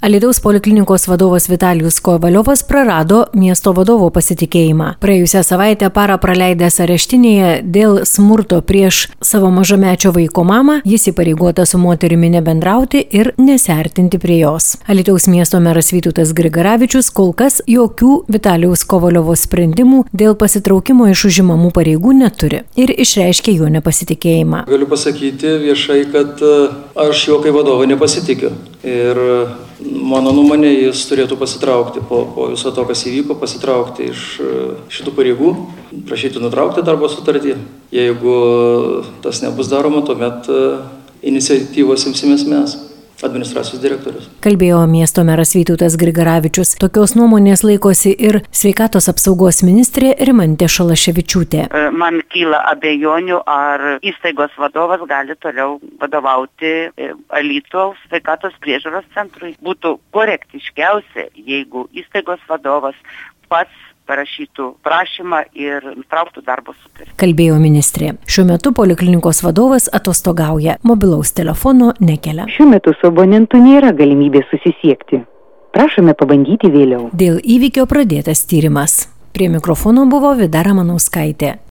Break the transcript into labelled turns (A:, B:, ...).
A: Alytaus poliklinikos vadovas Vitalijus Kovaliovas prarado miesto vadovo pasitikėjimą. Praėjusią savaitę parą praleidęs areštinėje dėl smurto prieš savo mažamečio vaiko mamą, jis įpareigotas su moterimi nebendrauti ir nesiartinti prie jos. Alytaus miesto meras Vytautas Grigaravičius kol kas jokių Vitalijaus Kovaliovo sprendimų dėl pasitraukimo iš užimamų pareigų neturi ir išreiškė jo nepasitikėjimą.
B: Galiu pasakyti viešai, kad aš jo kaip vadovo nepasitikiu. Ir mano nuomonė, jis turėtų pasitraukti po viso to, kas įvyko, pasitraukti iš šitų pareigų, prašyti nutraukti darbo sutartį. Jeigu tas nebus daroma, tuomet iniciatyvos imsimės mes, administracijos direktorius.
A: Kalbėjo miesto meras Vytautas Grigaravičius. Tokios nuomonės laikosi ir sveikatos apsaugos ministrė Rimantė Šalaševičiūtė.
C: Man kyla abejonių, ar įstaigos vadovas gali toliau vadovauti Alytaus sveikatos priežiūros centrui. Būtų korektiškiausia, jeigu įstaigos vadovas pats parašytų prašymą ir nutrauktų darbo sutartį.
A: Kalbėjo ministrė. Šiuo metu poliklinikos vadovas atostogauja, mobilaus telefono nekelia.
D: Šiuo metu su abonentu nėra galimybės susisiekti. Prašome pabandyti vėliau.
A: Dėl įvykio pradėtas tyrimas. Prie mikrofono buvo Vida Ramanauskaitė.